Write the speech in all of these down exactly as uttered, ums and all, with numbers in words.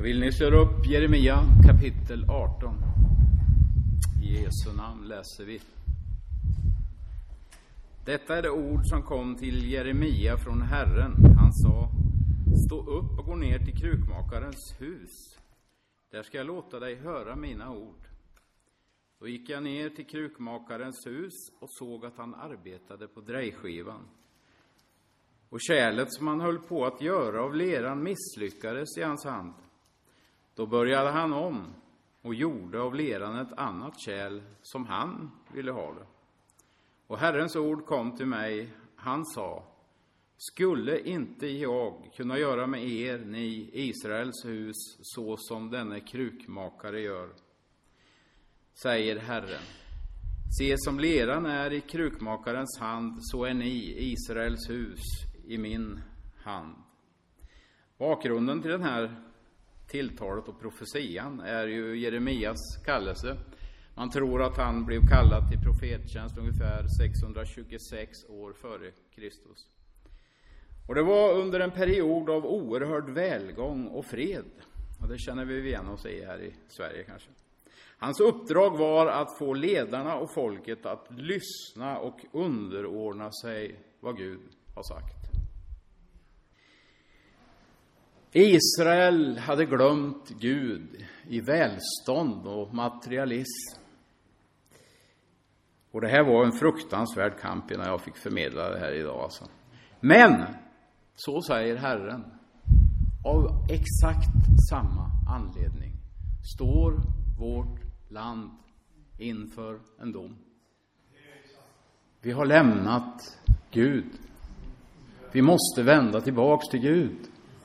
Vill ni slå upp Jeremia kapitel arton? I Jesu namn läser vi. Detta är det ord som kom till Jeremia från Herren. Han sa: stå upp och gå ner till krukmakarens hus. Där ska jag låta dig höra mina ord. Då gick jag ner till krukmakarens hus och såg att han arbetade på drejskivan. Och kärlet som han höll på att göra av leran misslyckades i hans hand. Då började han om och gjorde av leran ett annat kärl som han ville ha det. Och Herrens ord kom till mig. Han sa: skulle inte jag kunna göra med er, ni Israels hus, så som denne krukmakare gör? Säger Herren. Se, som leran är i krukmakarens hand, så är ni Israels hus i min hand. Bakgrunden till den här tilltalet och profetian är ju Jeremias kallelse. Man tror att han blev kallad till profettjänst ungefär sexhundratjugosex år före Kristus. Och det var under en period av oerhörd välgång och fred. Och det känner vi igen oss i här i Sverige kanske. Hans uppdrag var att få ledarna och folket att lyssna och underordna sig vad Gud har sagt. Israel hade glömt Gud i välstånd och materialism. Och det här var en fruktansvärd kamp när jag fick förmedla det här idag. Alltså. Men, så säger Herren, av exakt samma anledning står vårt land inför en dom. Vi har lämnat Gud. Vi måste vända tillbaks till Gud.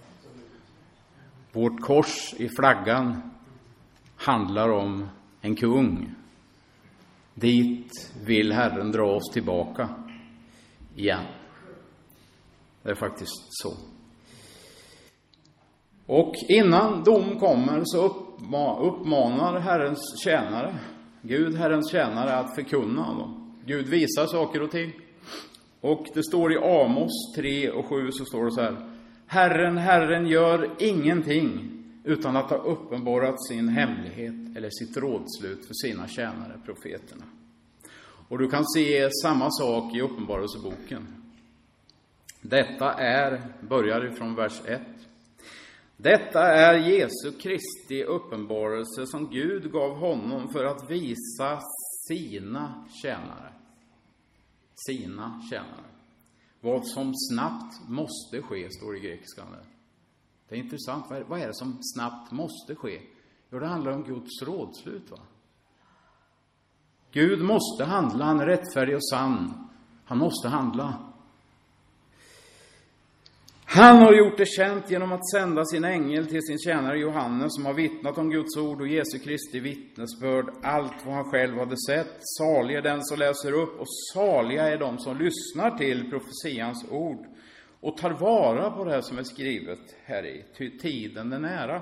Vårt kors i flaggan handlar om en kung. Dit vill Herren dra oss tillbaka igen. Det är faktiskt så. Och innan dom kommer så uppmanar Herrens tjänare, Gud Herrens tjänare, att förkunna dem. Gud visar saker och ting. Och det står i Amos tre och sju, så står det så här: Herren, Herren gör ingenting utan att ha uppenbarat sin hemlighet eller sitt rådslut för sina tjänare, profeterna. Och du kan se samma sak i Uppenbarelseboken. Detta är, börjar ifrån vers ett. Detta är Jesu Kristi uppenbarelse som Gud gav honom för att visa sina tjänare. Sina tjänare. Vad som snabbt måste ske, står det i grekiskan. Det är intressant. Vad är det som snabbt måste ske? Jo, det handlar om Guds rådslut, va? Gud måste handla, han är rättfärdig och sann. Han måste handla. Han har gjort det känt genom att sända sin ängel till sin tjänare Johannes, som har vittnat om Guds ord och Jesu Kristi vittnesbörd, allt vad han själv hade sett. Salig är den som läser upp, och saliga är de som lyssnar till profetians ord och tar vara på det här som är skrivet här i, ty tiden är nära.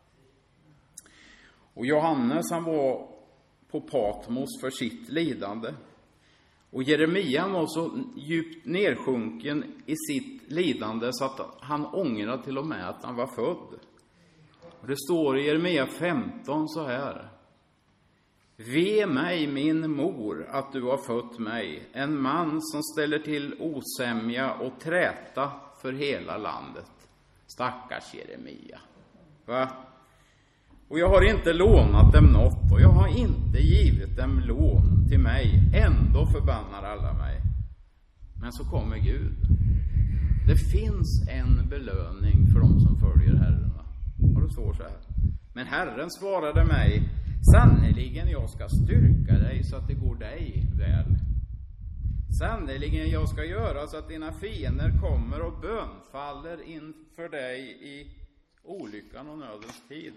Och Johannes, han var på Patmos för sitt lidande. Och Jeremia var så djupt nedsjunken i sitt lidande så att han ångrade till och med att han var född. Och det står i Jeremia femton så här: ve mig, min mor, att du har fött mig, en man som ställer till osämja och träta för hela landet. Stackars Jeremia. Va? Och jag har inte lånat dem något, och jag har inte givit dem lån till mig. Ändå förbannar alla mig. Men så kommer Gud. Det finns en belöning för dem som följer Herren. Va? Och det står så här: men Herren svarade mig: sannoliken jag ska styrka dig så att det går dig väl. Sannoliken jag ska göra så att dina fiender kommer och bönfaller inför dig i olyckan och nödens tid.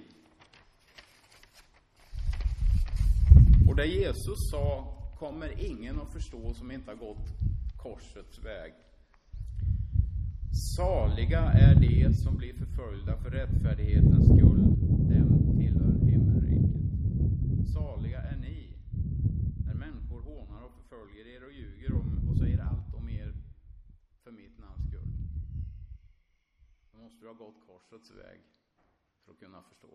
Och det Jesus sa kommer ingen att förstå som inte har gått korsets väg. Saliga är de som blir förföljda för rättfärdighetens skull. Dem tillhör himmelriket. Saliga är ni när människor hånar och förföljer er och ljuger om och säger allt om er för mitt namns skull. Då måste du ha gått korsets väg. för att kunna förstå.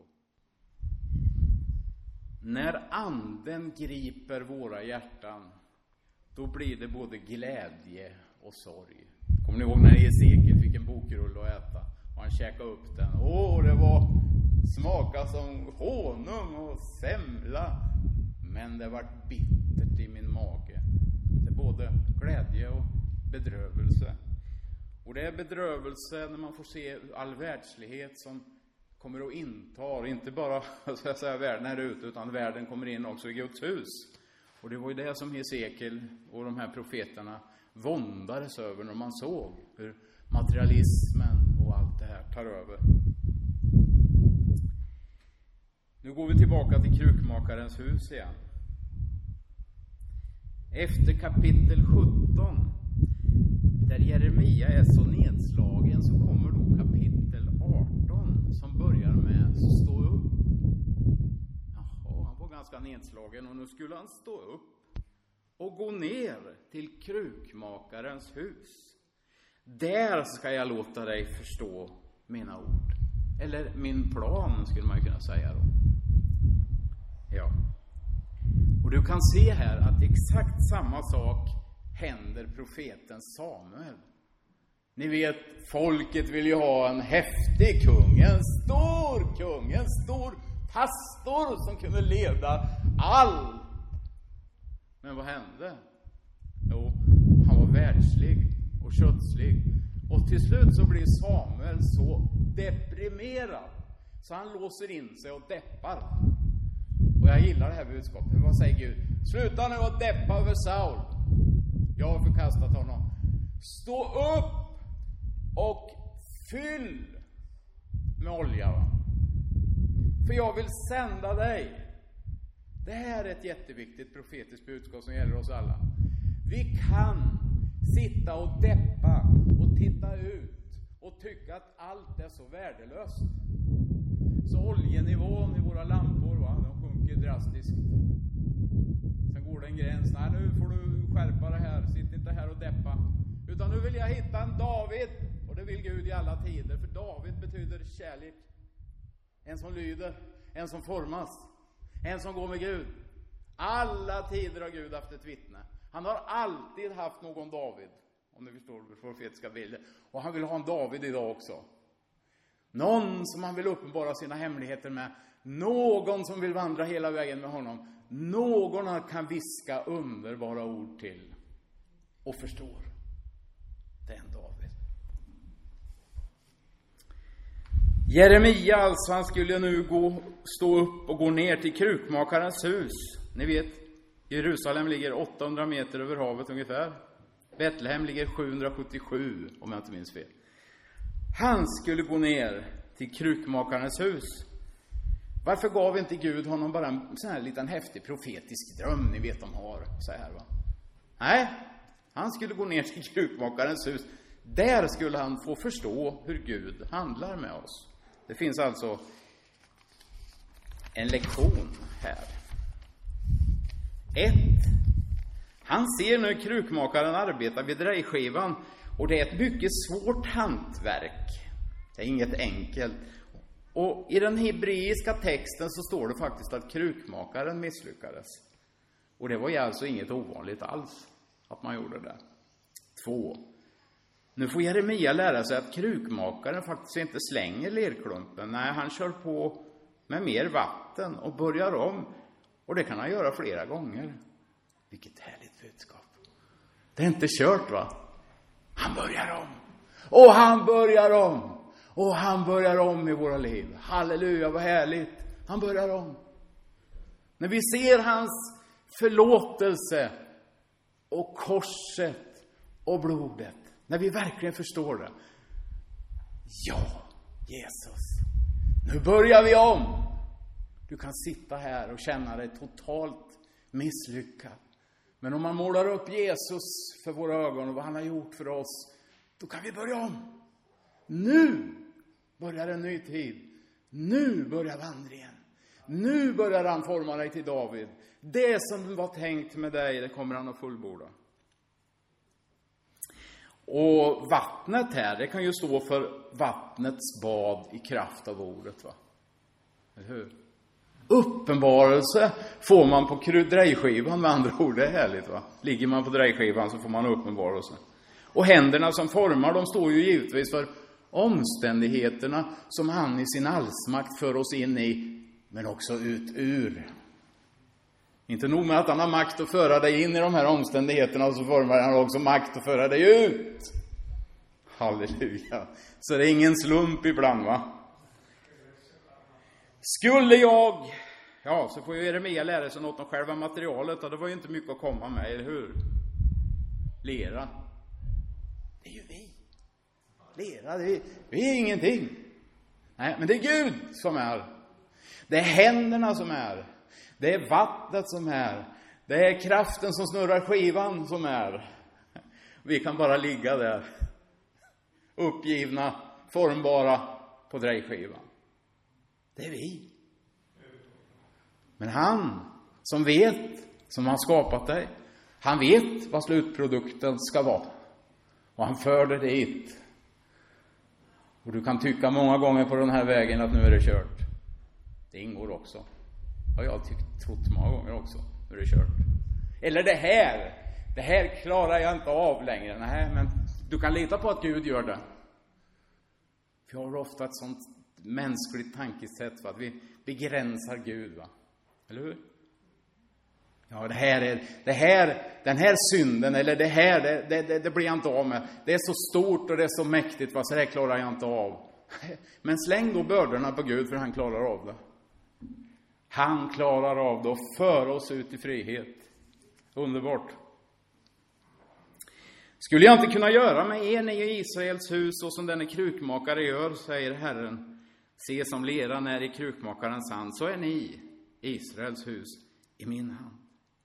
När anden griper våra hjärtan, då blir det både glädje och sorg. Kommer ni ihåg när Hesekiel fick en bokrulle att äta och han käkade upp den? Åh, det var smaka som honung och semla, men det var bittert i min mage. Det är både glädje och bedrövelse. Och det är bedrövelse när man får se all världslighet som kommer att inta, inte bara så att säga, världen här ute, utan världen kommer in också i Guds hus. Och det var ju det som Hesekiel och de här profeterna våndades över när man såg hur materialismen och allt det här tar över. Nu går vi tillbaka till krukmakarens hus igen. Efter kapitel sjutton, där Jeremia är så nedslagen, så kommer då kapitel arton som börjar med stå upp. Jaha, han var ganska nedslagen och nu skulle han stå upp och gå ner till krukmakarens hus. Där ska jag låta dig förstå mina ord. Eller min plan skulle man kunna säga då. Ja. Och du kan se här att exakt samma sak händer profeten Samuel. Ni vet, folket vill ju ha en häftig kung, en stor kung, en stor pastor som kunde leda allt. Men vad hände? Jo, han var världslig och kötslig. Och till slut så blir Samuel så deprimerad så han låser in sig och deppar. Och jag gillar det här budskapet. Vad säger Gud? Sluta nu att deppa över Saul. Jag har förkastat honom. Stå upp och fyll med olja. Va? För jag vill sända dig. Det här är ett jätteviktigt profetiskt budskap som gäller oss alla. Vi kan sitta och deppa och titta ut och tycka att allt är så värdelöst. Så oljenivån i våra lampor, va, de sjunker drastiskt. Sen går det en gräns. Nej, nu får du skärpa det här. Sitt inte här och deppa. Utan nu vill jag hitta en David. Och det vill Gud i alla tider. För David betyder kärlek. En som lyder. En som formas. En som går med Gud. Alla tider har Gud haft ett vittne. Han har alltid haft någon David. Om ni förstår det profetiska bilder. Och han vill ha en David idag också. Någon som han vill uppenbara sina hemligheter med. Någon som vill vandra hela vägen med honom. Någon han kan viska underbara ord till. Och förstår. Det är en David. Jeremia alltså, han skulle nu gå, stå upp och gå ner till krukmakarens hus. Ni vet, Jerusalem ligger åttahundra meter över havet ungefär. Betlehem ligger sjuhundrasjuttiosju om jag inte minns fel. Han skulle gå ner till krukmakarens hus. Varför gav inte Gud honom bara en sån här liten häftig profetisk dröm, ni vet de har så här, va? Nej, han skulle gå ner till krukmakarens hus. Där skulle han få förstå hur Gud handlar med oss. Det finns alltså en lektion här. Ett. Han ser nu krukmakaren arbeta vid drejskivan. Och det är ett mycket svårt hantverk. Det är inget enkelt. Och i den hebreiska texten så står det faktiskt att krukmakaren misslyckades. Och det var ju alltså inget ovanligt alls att man gjorde det. Två. Nu får Jeremia lära sig att krukmakaren faktiskt inte slänger lerklumpen. Nej, han kör på med mer vatten och börjar om. Och det kan han göra flera gånger. Vilket härligt budskap. Det är inte kört, va? Han börjar om. Och han börjar om. Och han börjar om i våra liv. Halleluja, vad härligt. Han börjar om. När vi ser hans förlåtelse och korset och blodet. När vi verkligen förstår det. Ja, Jesus. Nu börjar vi om. Du kan sitta här och känna dig totalt misslyckad. Men om man målar upp Jesus för våra ögon och vad han har gjort för oss, då kan vi börja om. Nu börjar en ny tid. Nu börjar vandringen. Nu börjar han forma dig till David. Det som var tänkt med dig, det kommer han att fullborda. Och vattnet här, det kan ju stå för vattnets bad i kraft av ordet, va? Eller hur? Uppenbarelse får man på drejskivan, med andra ord. Det är härligt, va? Ligger man på drejskivan så får man uppenbarelse. Och händerna som formar, de står ju givetvis för omständigheterna som han i sin allsmakt för oss in i, men också ut ur. Inte nog med att han har makt att föra dig in i de här omständigheterna, så formar han också makt att föra dig ut. Halleluja. Så det är ingen slump ibland, va? Skulle jag... Ja, så får ju Jeremia lära sig något om själva materialet. Och det var ju inte mycket att komma med, eller hur? Lera. Det är ju vi. Lera, det är, vi är ingenting. Nej, men det är Gud som är. Det är händerna som är. Det är vattnet som är. Det är kraften som snurrar skivan som är. Vi kan bara ligga där. Uppgivna, formbara på drejskivan. Det är vi. Men han som vet, som har skapat dig, han vet vad slutprodukten ska vara. Och han för dig dit. Och du kan tycka många gånger på den här vägen att nu är det kört. Det ingår också. Ja, jag har tyckt, trott många gånger också. Nu är det kört. Eller det här. Det här klarar jag inte av längre. Nej, men du kan lita på att Gud gör det. Vi har ofta ett sånt mänskligt tankesätt för att vi begränsar Gud, va? Eller hur? Ja, det här är det här den här synden eller det här det, det, det, det blir jag inte av med. Det är så stort och det är så mäktigt, va? Så det klarar jag inte av. Men släng då bördorna på Gud, för han klarar av det. Han klarar av det och för oss ut i frihet. Underbart. Skulle jag inte kunna göra med er i Israels hus och som denne krukmakare gör, säger Herren. Se som leran är i krukmakarens hand, så är ni, Israels hus, i min hand.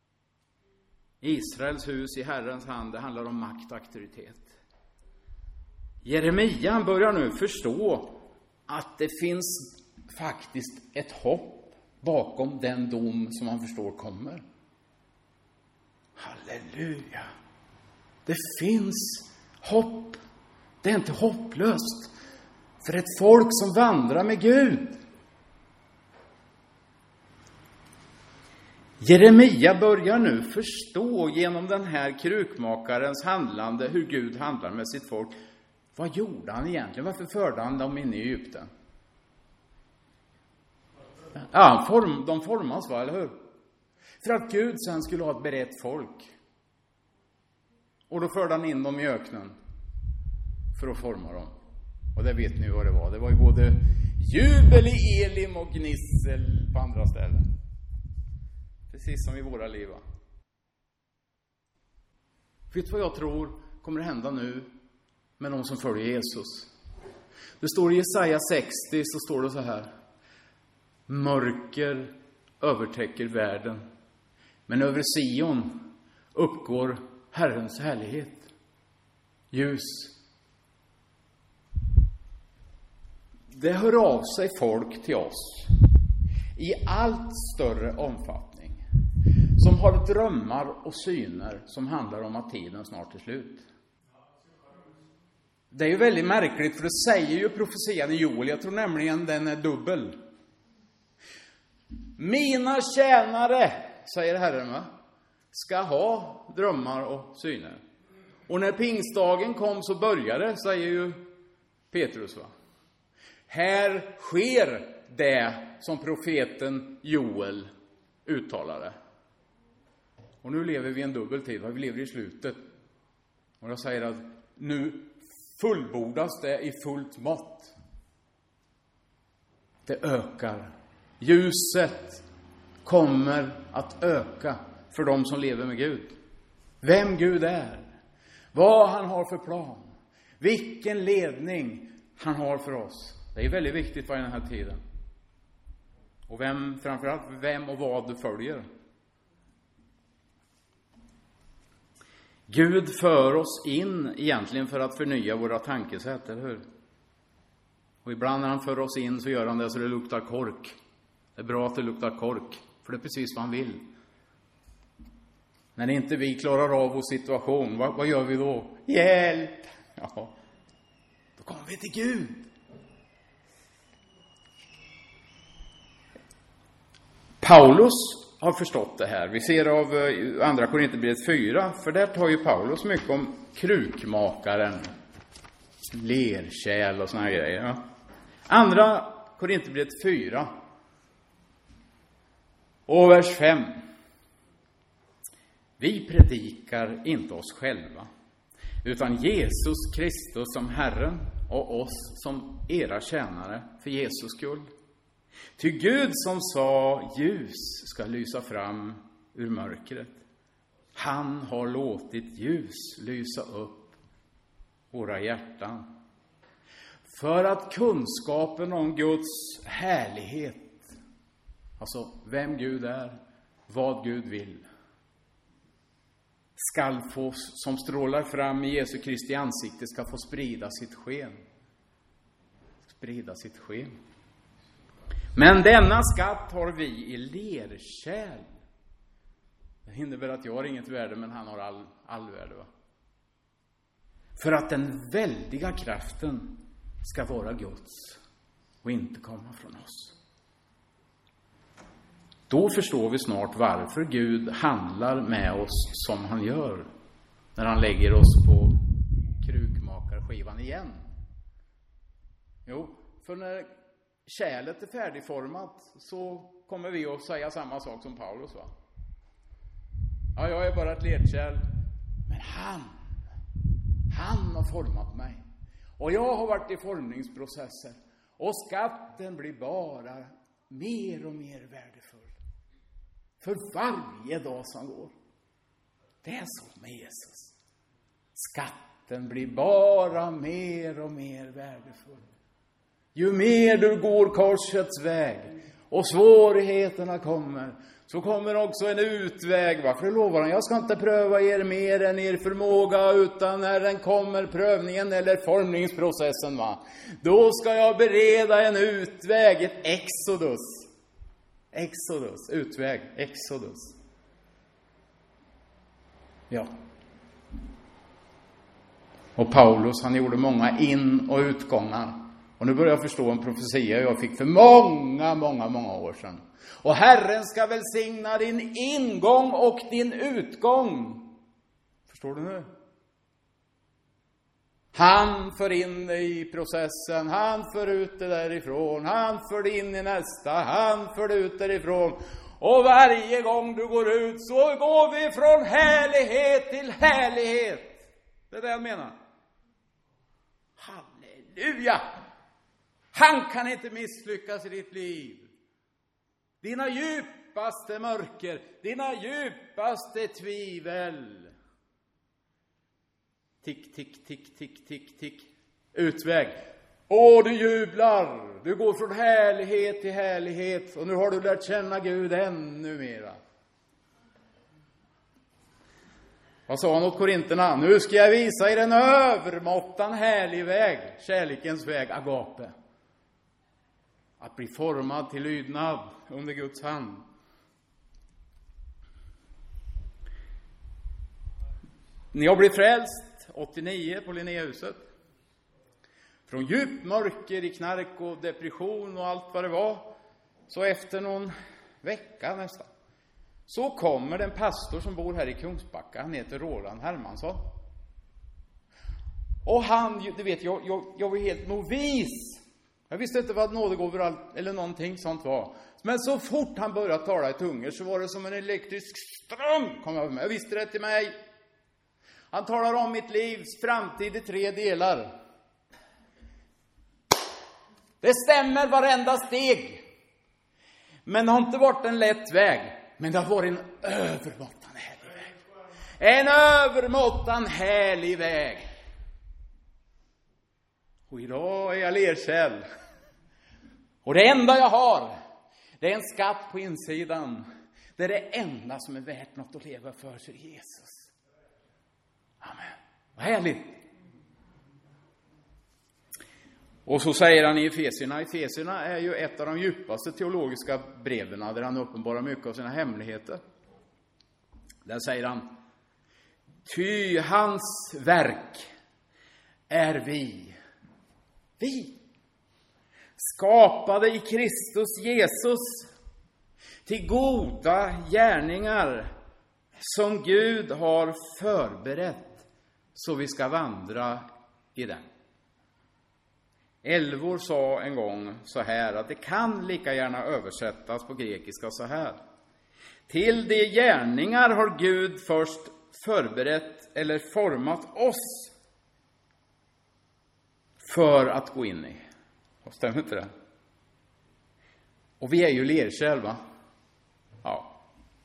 Israels hus i Herrens hand, det handlar om makt och auktoritet. Jeremia, han börjar nu förstå att det finns faktiskt ett hopp bakom den dom som han förstår kommer. Halleluja! Det finns hopp. Det är inte hopplöst för ett folk som vandrar med Gud. Jeremia börjar nu förstå genom den här krukmakarens handlande hur Gud handlar med sitt folk. Vad gjorde han egentligen? Varför förde han dem in i Egypten? Ja, form, de formas, va, eller hur? För att Gud sen skulle ha ett berett folk. Och då förde han in dem i öknen för att forma dem. Och det vet ni vad det var. Det var ju både jubel i Elim och gnissel på andra ställen. Precis som i våra liv. Vet du vad jag tror kommer att hända nu med de som följer Jesus? Det står i Jesaja sextio, så står det så här. Mörker övertäcker världen, men över Sion uppgår Herrens härlighet. Ljus. Det hör av sig folk till oss i allt större omfattning som har drömmar och syner som handlar om att tiden snart är slut. Det är ju väldigt märkligt, för det säger ju profetian i Joel. Jag tror nämligen den är dubbel. Mina tjänare, säger Herren, va, ska ha drömmar och syner. Och när pingstdagen kom så började, säger ju Petrus, va. Här sker det som profeten Joel uttalade. Och nu lever vi en dubbeltid, va? Vi lever i slutet. Och jag säger att nu fullbordas det i fullt mått. Det ökar. Ljuset kommer att öka för de som lever med Gud. Vem Gud är. Vad han har för plan. Vilken ledning han har för oss. Det är väldigt viktigt vad i den här tiden. Och vem, framförallt vem och vad du följer. Gud för oss in egentligen för att förnya våra tankesätt, eller hur? Och ibland när han för oss in så gör han det så det luktar kork. Det är bra att det luktar kork, för det är precis vad han vill. När inte vi klarar av vår situation, vad, vad gör vi då? Hjälp! Ja, då kommer vi till Gud. Paulus har förstått det här. Vi ser av andra Korinthierbrevet fyra, för där tar ju Paulus mycket om krukmakaren, lerkärl och såna här grejer. Ja. Andra Korinthierbrevet fyra och vers fem. Vi predikar inte oss själva, utan Jesus Kristus som Herren och oss som era tjänare för Jesus skull. Ty Gud som sa ljus ska lysa fram ur mörkret, han har låtit ljus lysa upp våra hjärtan. För att kunskapen om Guds härlighet, alltså vem Gud är, vad Gud vill, skall få, som strålar fram i Jesu Kristi ansikte, ska få sprida sitt sken. Sprida sitt sken. Men denna skatt har vi i lerkärl. Det innebär att jag har inget värde, men han har all, all värde. Va? För att den väldiga kraften ska vara Guds och inte komma från oss. Då förstår vi snart varför Gud handlar med oss som han gör när han lägger oss på krukmakarskivan igen. Jo, för när kärlet är färdigformat så kommer vi att säga samma sak som Paulus, va? Ja, jag är bara ett lerkärl, men han, han har format mig. Och jag har varit i formningsprocesser. Och skatten blir bara mer och mer värdefull för varje dag som går. Det är så med Jesus. Skatten blir bara mer och mer värdefull. Ju mer du går korsets väg och svårigheterna kommer, så kommer också en utväg. Varför lovar han? Jag ska inte pröva er mer än er förmåga, utan när den kommer prövningen eller formningsprocessen, va? Då ska jag bereda en utväg, ett exodus. Exodus, utväg, exodus. Ja. Och Paulus, han gjorde många in- och utgångar. Och nu börjar jag förstå en profetia jag fick för många, många, många år sedan. Och Herren ska välsigna din ingång och din utgång. Förstår du nu? Han för in dig i processen. Han för ut det därifrån. Han för det in i nästa. Han för det ut därifrån. Och varje gång du går ut så går vi från härlighet till härlighet. Det är det jag menar. Halleluja! Han kan inte misslyckas i ditt liv. Dina djupaste mörker, dina djupaste tvivel. Tick, tick, tick, tick, tick, tick. Utväg. Åh, du jublar. Du går från härlighet till härlighet. Och nu har du lärt känna Gud ännu mera. Vad sa han åt korinterna? Nu ska jag visa er en övermåttan härlig väg. Kärlekens väg, agape. Att bli formad till lydnad under Guds hand. Ni har blivit frälst åttionio på Linnéhuset. Från djup mörker i knark och depression och allt vad det var. Så efter någon vecka nästan, så kommer den pastor som bor här i Kungsbacka. Han heter Roland Hermansson. Och han, du vet, jag, jag, jag var helt novis. Jag visste inte vad nådegåvor eller någonting sånt var. Men så fort han började tala i tungor så var det som en elektrisk ström kom över mig. Jag visste det till mig. Han talar om mitt livs framtid i tre delar. Det stämmer varenda steg. Men det har inte varit en lätt väg. Men det har varit en övermåttan härlig väg. En övermåttan härlig väg. Och idag är jag lerkärl. Och det enda jag har, det är en skatt på insidan. Det är det enda som är värt något att leva för sig, Jesus. Amen. Vad härligt. Och så säger han i Efesierna. Efesierna är ju ett av de djupaste teologiska breven där han uppenbarar mycket av sina hemligheter. Där säger han: ty hans verk är vi. Vi. Skapade i Kristus Jesus Till goda gärningar som Gud har förberett så vi ska vandra i den. Elvor sa en gång så här, att det kan lika gärna översättas på grekiska så här: till de gärningar har Gud först förberett eller format oss för att gå in i. Stämmer inte det? Och vi är ju lerkärl, va? Ja.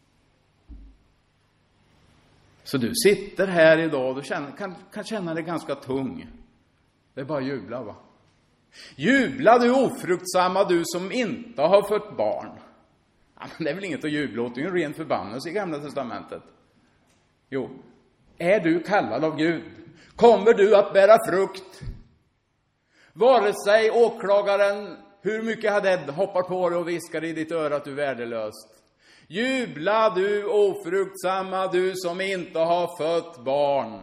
Så du sitter här idag och du känner, kan, kan känna dig ganska tung. Det är bara att jubla, va? Jubla du ofruktsamma, du som inte har fött barn. Ja, men det är väl inget att jubla åt, det är ju en ren förbannelse i Gamla testamentet. Jo, är du kallad av Gud, kommer du att bära frukt. Vare sig åklagaren hur mycket Haded hoppar på dig och viskar i ditt öra att du är värdelöst. Jubla du ofruktsamma, du som inte har fött barn.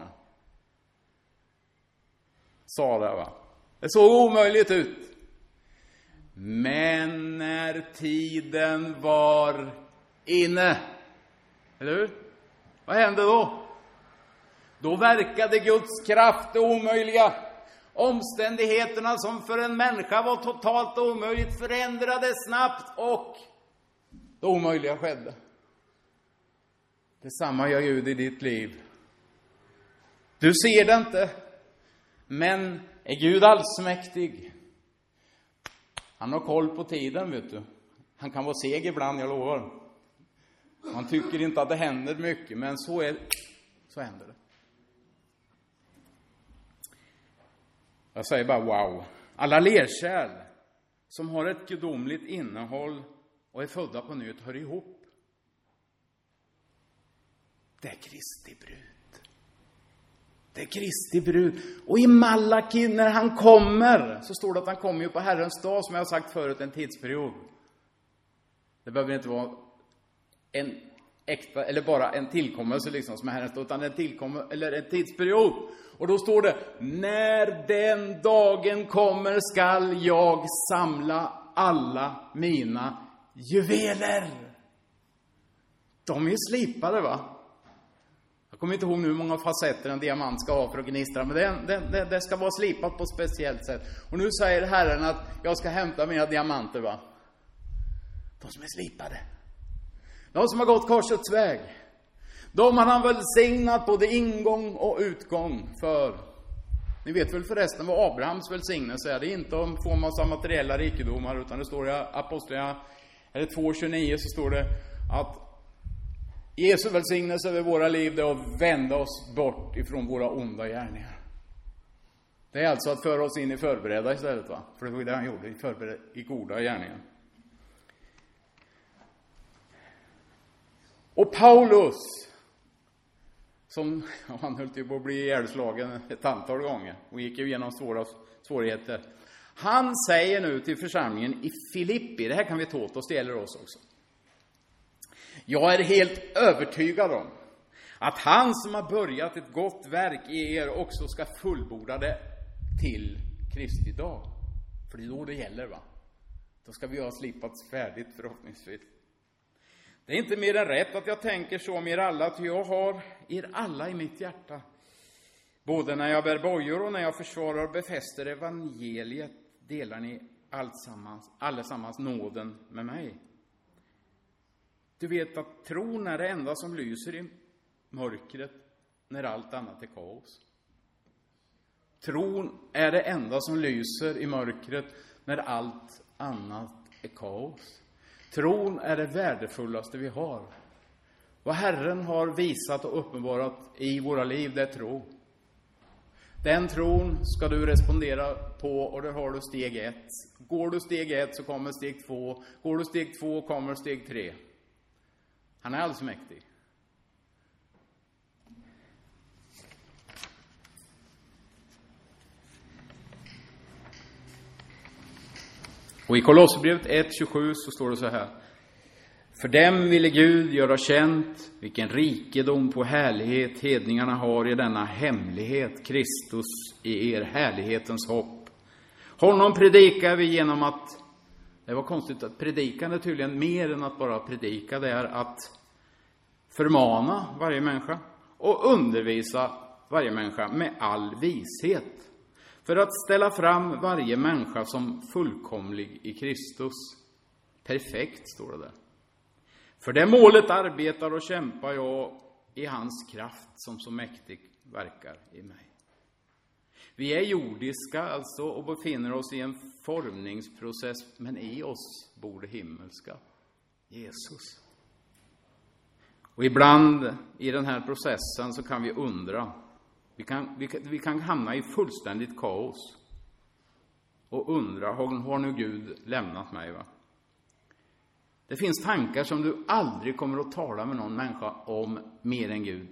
Sara, va? Det såg omöjligt ut. Men när tiden var inne, eller hur? Vad hände då? Då verkade Guds kraft det omöjliga. Omständigheterna som för en människa var totalt omöjligt förändrades snabbt och det omöjliga skedde. Detsamma gör Gud i ditt liv. Du ser det inte, men är Gud allsmäktig. Han har koll på tiden, vet du. Han kan vara seg ibland, jag lovar. Man tycker inte att det händer mycket, men så är så händer det. Jag säger bara wow. Alla lerkärl som har ett gudomligt innehåll och är födda på nytt hör ihop. Det är Kristi brud. Det är Kristi brud. Och i Malaki när han kommer så står det att han kommer ju på Herrens dag, som jag har sagt förut, en tidsperiod. Det behöver inte vara en äkta eller bara en tillkommelse liksom som är Herrens dag, utan en tillkommelse eller en tidsperiod. Och då står det: när den dagen kommer skall jag samla alla mina juveler. De är slipade, va? Jag kommer inte ihåg nu hur många facetter en diamant ska ha för att gnistra, men det, det, det, det ska vara slipat på ett speciellt sätt. Och nu säger Herren att jag ska hämta mina diamanter, va? De som är slipade. De som har gått korsets väg. De har han välsignat både ingång och utgång för. Ni vet väl förresten vad Abrahams välsignelse är. Det är inte om få massa materiella rikedomar, utan det står i Apostlagärningarna eller två tjugonio så står det att Jesu välsignelse över våra liv är att vända oss bort ifrån våra onda gärningar. Det är alltså att föra oss in i förberedda istället, va? För det var det han gjorde, i, förbered- i goda gärningar. Och Paulus, som han höll till på att bli ihjälslagen ett antal gånger och gick igenom svåra svårigheter. Han säger nu till församlingen i Filippi, det här kan vi ta åt oss, det gäller oss också. Jag är helt övertygad om att han som har börjat ett gott verk i er också ska fullborda det till Kristi dag. För det är då det gäller, va? Då ska vi ha slipats färdigt förhoppningsvis. Det är inte mer än rätt att jag tänker så om er alla, att jag har er alla i mitt hjärta. Både när jag bär bojor och när jag försvarar och befäster evangeliet delar ni allsammans, allesammans nåden med mig. Du vet att tron är det enda som lyser i mörkret när allt annat är kaos. Tron är det enda som lyser i mörkret när allt annat är kaos. Tron är det värdefullaste vi har. Vad Herren har visat och uppenbarat i våra liv, det är tro. Den tron ska du respondera på, och det har du steg ett. Går du steg ett så kommer steg två. Går du steg två kommer steg tre. Han är alldeles mäktig. Och i Kolosserbrevet ett tjugosju så står det så här: för dem ville Gud göra känt vilken rikedom på härlighet hedningarna har i denna hemlighet, Kristus i er härlighetens hopp. Honom predikar vi genom att Det var konstigt att predikan är tydligen mer än att bara predika. Det är att förmana varje människa och undervisa varje människa med all vishet. För att ställa fram varje människa som fullkomlig i Kristus. Perfekt, står det där. För det målet arbetar och kämpar jag i hans kraft som så mäktigt verkar i mig. Vi är jordiska alltså och befinner oss i en formningsprocess, men i oss bor det himmelska, Jesus. Och ibland i den här processen så kan vi undra, vi kan, vi kan, vi kan hamna i fullständigt kaos och undra, har, har nu Gud lämnat mig, va? Det finns tankar som du aldrig kommer att tala med någon människa om mer än Gud.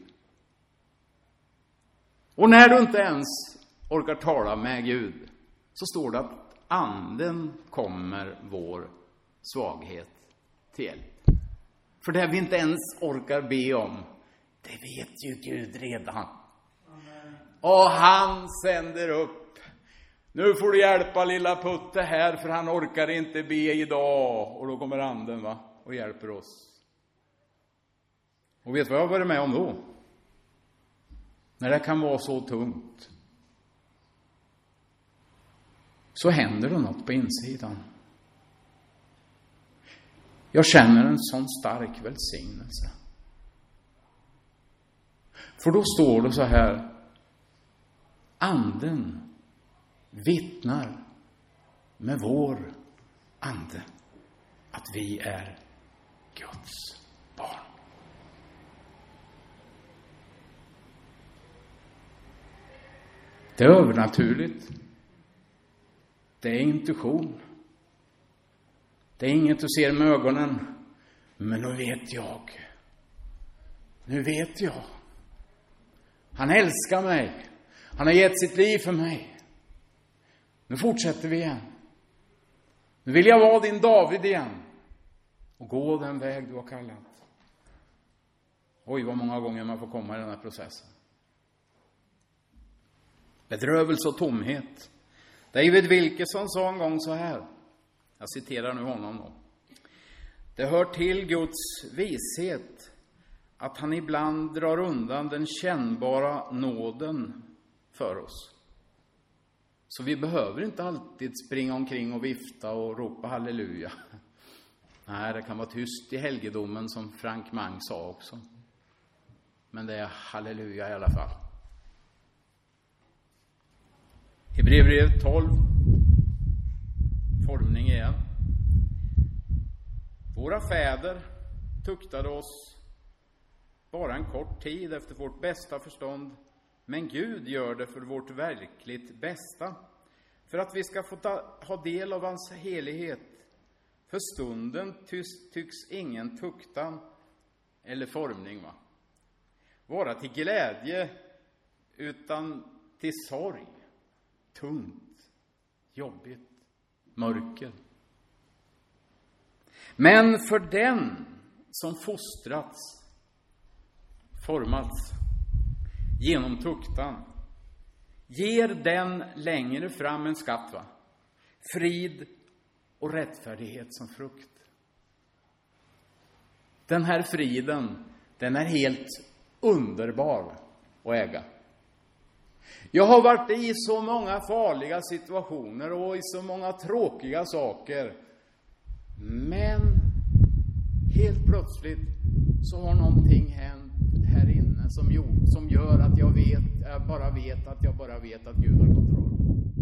Och när du inte ens orkar tala med Gud så står det att anden kommer vår svaghet till hjälp. För det vi inte ens orkar be om, det vet ju Gud redan. Amen. Och han sänder upp. Nu får du hjälpa lilla Putte här, för han orkar inte be idag. Och då kommer anden, va, och hjälper oss. Och vet du vad jag har varit med om då? När det kan vara så tungt, så händer det något på insidan. Jag känner en sån stark välsignelse. För då står det så här: anden vittnar med vår ande att vi är Guds barn. Det är övernaturligt. Det är intuition. Det är inget du ser med ögonen. Men nu vet jag. Nu vet jag. Han älskar mig. Han har gett sitt liv för mig. Nu fortsätter vi igen. Nu vill jag vara din David igen. Och gå den väg du har kallat. Oj, vad många gånger man får komma i den här processen. Bedrövelse och tomhet. David Wilkerson sa en gång så här. Jag citerar nu honom då. Det hör till Guds vishet att han ibland drar undan den kännbara nåden för oss. Så vi behöver inte alltid springa omkring och vifta och ropa halleluja. Nej, det kan vara tyst i helgedomen, som Frank Mang sa också. Men det är halleluja i alla fall. Hebreerbrevet tolv. Formning igen. Våra fäder tuktade oss bara en kort tid efter vårt bästa förstånd. Men Gud gör det för vårt verkligt bästa. För att vi ska få ta, ha del av hans helighet. För stunden tycks, tycks ingen tuktan eller formning, va? Vara till glädje utan till sorg. Tungt, jobbigt, mörker. Men för den som fostrats, formats genom tuktan, ger den längre fram en skatt, va? Frid och rättfärdighet som frukt. Den här friden, den är helt underbar att äga. Jag har varit i så många farliga situationer och i så många tråkiga saker. Men helt plötsligt så har någonting hänt här inne som, som gör att jag vet, jag bara vet att jag bara vet att Gud har kontroll.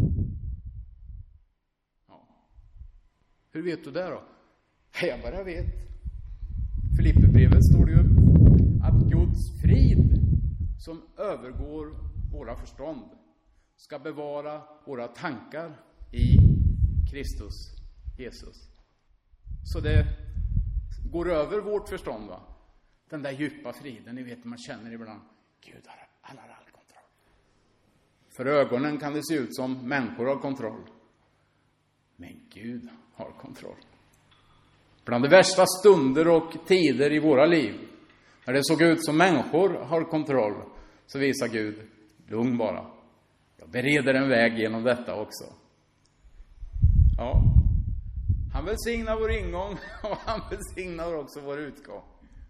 Ja. Hur vet du det då? Jag bara vet. Filipperbrevet står det ju att Guds frid som övergår våra förstånd ska bevara våra tankar i Kristus Jesus. Så det går över vårt förstånd, va? Den där djupa friden, ni vet, man känner ibland, Gud har all, all kontroll. För ögonen kan det se ut som människor har kontroll. Men Gud har kontroll. Bland de värsta stunder och tider i våra liv, när det såg ut som människor har kontroll, så visar Gud, lugn bara. Jag bereder en väg genom detta också. Ja, Han välsignar vår ingång och han välsignar också vår utgång.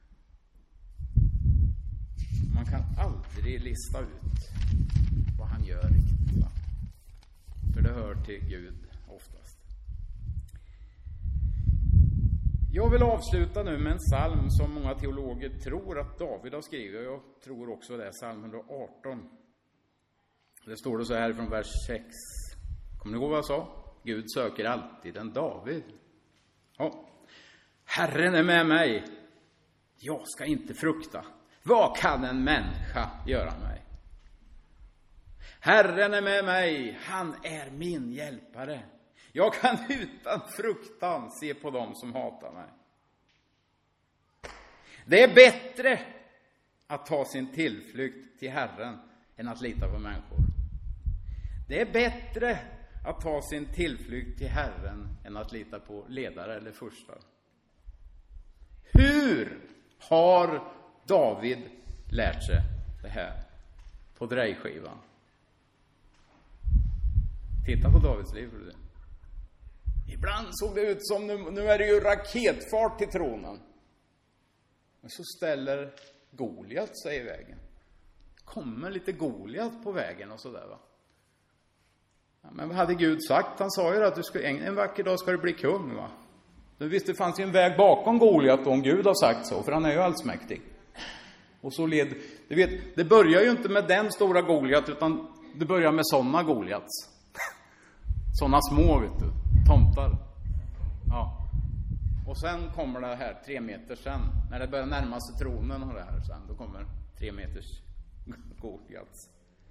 Man kan aldrig lista ut vad han gör riktigt, va? För det hör till Gud oftast. Jag vill avsluta nu med en psalm som många teologer tror att David har skrivit. Jag tror också det är psalm hundraarton. Det står det så här från vers sex. Kommer ni ihåg vad jag sa? Gud söker alltid en David. Ja. Herren är med mig. Jag ska inte frukta. Vad kan en människa göra mig? Herren är med mig. Han är min hjälpare. Jag kan utan fruktan se på dem som hatar mig. Det är bättre att ta sin tillflykt till Herren än att lita på människor. Det är bättre att ta sin tillflykt till Herren än att lita på ledare eller furstar. Hur har David lärt sig det här på drejskivan? Titta på Davids liv. För det. Ibland såg det ut som nu, nu är det ju raketfart till tronen. Men så ställer Goliat sig i vägen. Kommer lite Goliat på vägen och sådär, va? Ja, men vad hade Gud sagt? Han sa ju att du ska, en, en vacker dag ska du bli kung, va? Du visste, det fanns ju en väg bakom Goliat om Gud har sagt så, för han är ju allsmäktig. Och så led, du vet, det börjar ju inte med den stora Goliat, utan det börjar med sådana Goliats. Sådana små, vet du, tomtar. Ja. Och sen kommer det här tre meter sen, när det börjar närma sig tronen och det här sen, då kommer tre meters Goliats.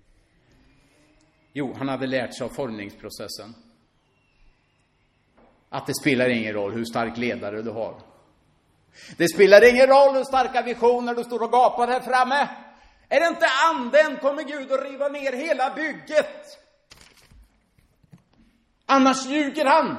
Jo, han hade lärt sig av formningsprocessen. Att det spelar ingen roll hur stark ledare du har. Det spelar ingen roll hur starka visioner du står och gapar här framme. Är det inte anden kommer Gud att riva ner hela bygget. Annars ljuger han.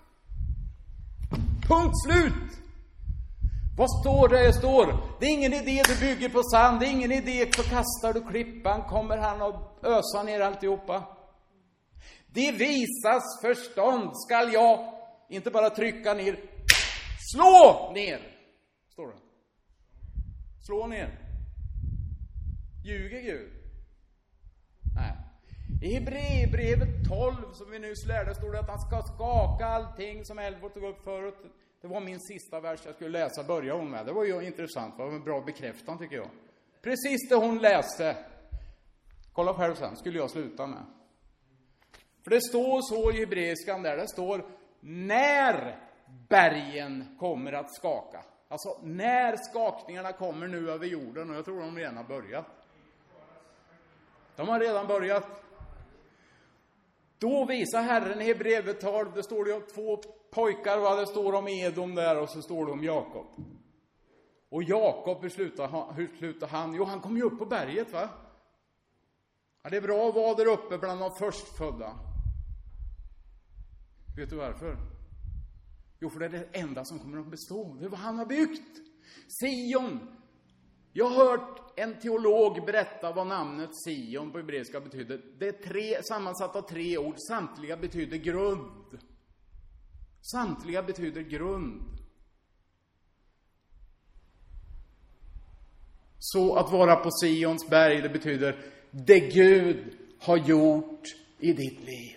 Punkt slut. Vad står det? Det står, det är ingen idé du bygger på sand. Det är ingen idé så kastar du klippan. Kommer han att ösa ner alltihopa. Det visas förstånd skall jag inte bara trycka ner. Slå ner. Står det. Slå ner. Ljuger Gud? Nej. I Hebreerbrevet tolv som vi nyss lärde står det att han ska skaka allting som Elvor tog upp förut. Det var min sista vers jag skulle läsa, börja hon med. Det var ju intressant, det var en bra bekräftan tycker jag. Precis det hon läste. Kolla själv sen, skulle jag sluta med. För det står så i hebreiskan där, det står när bergen kommer att skaka. Alltså när skakningarna kommer nu över jorden, och jag tror de redan har börjat. De har redan börjat. Då visar Herren i Hebreerbrevet tolv, det står det om två pojkar, vad det står om Edom där, och så står det om Jakob. Och Jakob, hur slutar, hur slutar han? Jo, han kom ju upp på berget, va? Ja, det är bra att vara där uppe bland de förstfödda. Vet du varför? Jo, för det är det enda som kommer att bestå. Det är vad han har byggt. Sion. Jag har hört en teolog berätta vad namnet Sion på hebreiska betyder. Det är tre, sammansatt av tre ord. Samtliga betyder grund. Samtliga betyder grund. Så att vara på Sions berg, det betyder det Gud har gjort i ditt liv.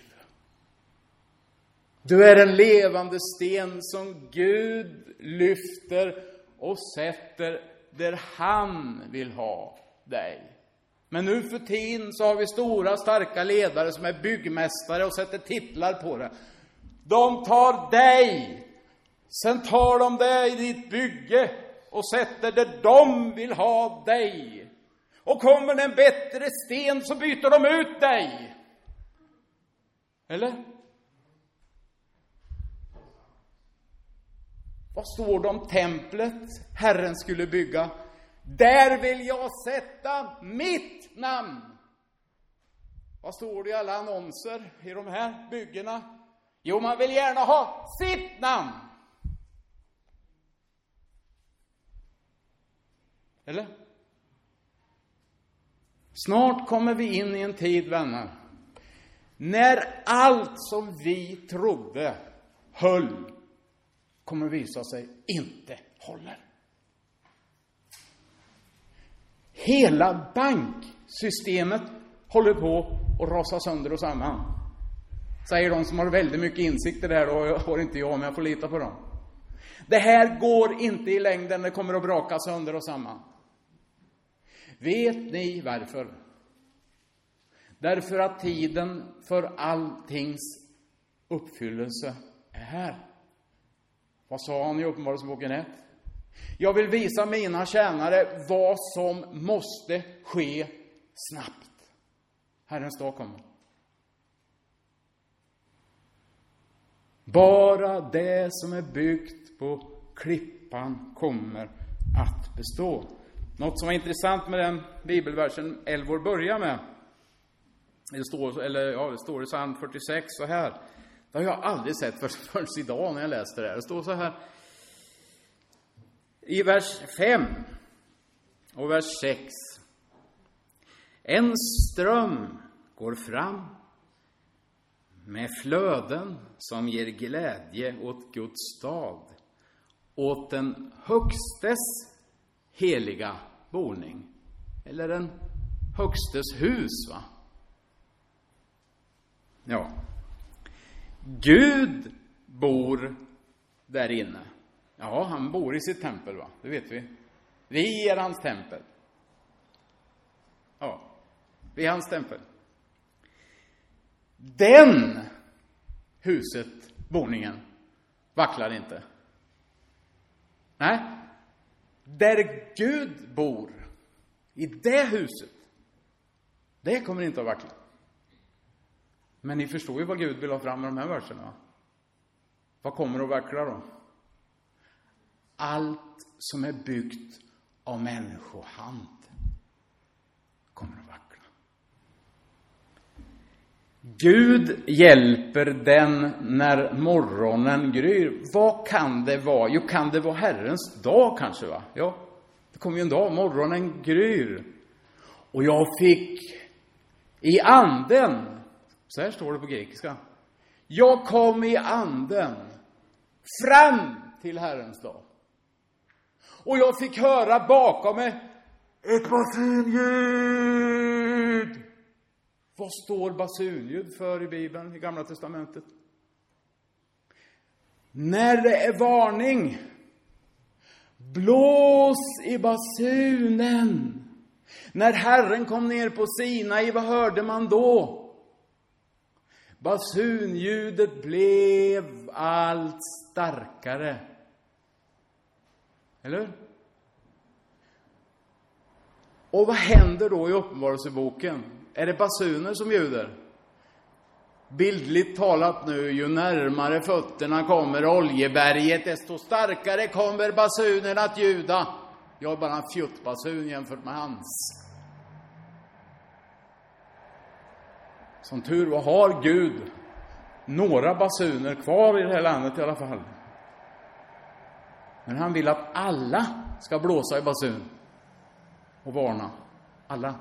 Du är en levande sten som Gud lyfter och sätter där han vill ha dig. Men nu för tiden så har vi stora starka ledare som är byggmästare och sätter titlar på det. De tar dig, sen tar de dig i ditt bygge och sätter där de vill ha dig. Och kommer det en bättre sten så byter de ut dig. Eller? Vad står det om templet Herren skulle bygga? Där vill jag sätta mitt namn. Vad står det i alla annonser i de här byggena? Jo, man vill gärna ha sitt namn. Eller? Snart kommer vi in i en tid, vänner, när allt som vi trodde höll kommer att visa sig inte håller. Hela banksystemet håller på att rasa sönder och samman. Säger de som har väldigt mycket insikt i det här, och jag har inte jag, men jag får lita på dem. Det här går inte i längden, det kommer att braka sönder och samman. Vet ni varför? Därför att tiden för alltings uppfyllelse är här. Vad sa han i Uppenbarelseboken ett? Jag vill visa mina tjänare vad som måste ske snabbt. Herrens dag kommer. Bara det som är byggt på klippan kommer att bestå. Något som var intressant med den bibelversen Elvor börjar med. Det står, eller, ja, det står i psalm fyrtiosex så här. Det har jag aldrig sett förrän för idag när jag läste det här. Det står så här. I vers fem och vers sex. En ström går fram med flöden som ger glädje åt Guds stad, åt den högstes heliga boning, eller den högstes hus, va? Ja. Gud bor där inne. Ja, han bor i sitt tempel, va? Det vet vi. Vi är hans tempel. Ja, vi är hans tempel. Den huset, boningen, vacklar inte. Nej. Där Gud bor, i det huset, det kommer inte att vackla. Men ni förstår ju vad Gud vill ha fram med de här verserna, va? Vad kommer att vackla då? Allt som är byggt av människohand kommer att vackla. Gud hjälper den när morgonen gryr. Vad kan det vara? Jo, kan det vara Herrens dag kanske, va? Ja, det kommer ju en dag, morgonen gryr. Och jag fick i anden, så här står det på grekiska. Jag kom i anden fram till Herrens dag. Och jag fick höra bakom mig ett basunljud. Vad står basunljud för i Bibeln, i Gamla testamentet? När det är varning, blås i basunen. När Herren kom ner på Sinai, vad hörde man då? Basunljudet blev allt starkare. Eller? Och vad händer då i Uppenbarelseboken? Är det basuner som ljuder? Bildligt talat nu, ju närmare fötterna kommer oljeberget, desto starkare kommer basunen att ljuda. Jag har bara en fjuttbasun jämfört med hans. Som tur var har Gud några basuner kvar i det här landet i alla fall. Men han vill att alla ska blåsa i basun och varna. Alla.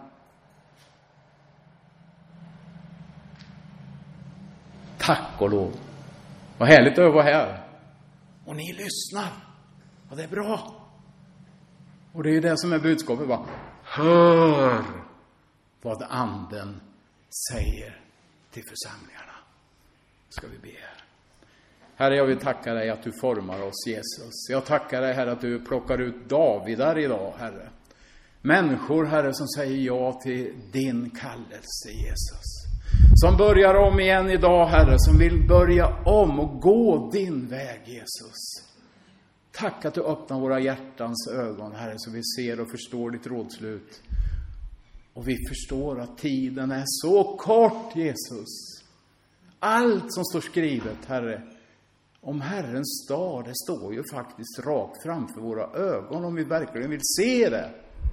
Tack och lov. Vad härligt att vara här. Och ni lyssnar. Och det är bra. Och det är ju det som är budskapet, va? Hör vad anden säger till församlingarna. Ska vi be här. Herre, jag vill tacka dig att du formar oss, Jesus. Jag tackar dig, Herre, att du plockar ut Davidar idag, Herre. Människor, Herre, som säger ja till din kallelse, Jesus. Som börjar om igen idag, Herre, som vill börja om och gå din väg, Jesus. Tack att du öppnar våra hjärtans ögon, Herre, så vi ser och förstår ditt rådslut. Och vi förstår att tiden är så kort, Jesus. Allt som står skrivet, Herre, om Herrens dag, det står ju faktiskt rakt framför våra ögon om vi verkligen vill se det.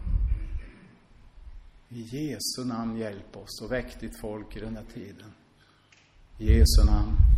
I Jesu namn hjälp oss och väck ditt folk i den här tiden. I Jesu namn.